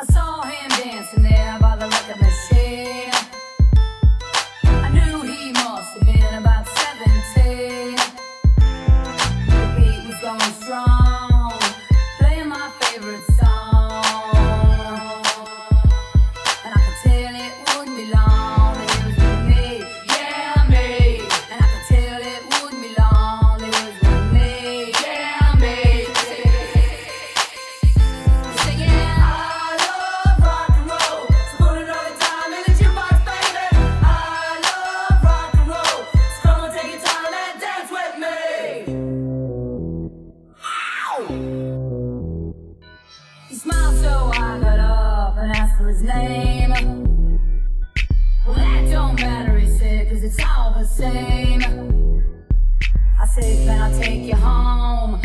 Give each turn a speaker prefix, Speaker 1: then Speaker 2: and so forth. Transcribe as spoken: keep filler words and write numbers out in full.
Speaker 1: I saw him dancing there by the record machine. I knew he must have been about seventeen. The beat was going strong, playing my favorite song, and I could tell it wouldn't be long that he was with me, yeah me. And I could tell it wouldn't be long that he was with me, yeah me. Singing, I love rock and roll, so put another time in the jukebox, baby. I love rock and roll, so come on, take your time and dance with me. He smiled, so I got up and asked for his name. Well, that don't matter, he said, cause it's all the same. I said, can I take you home?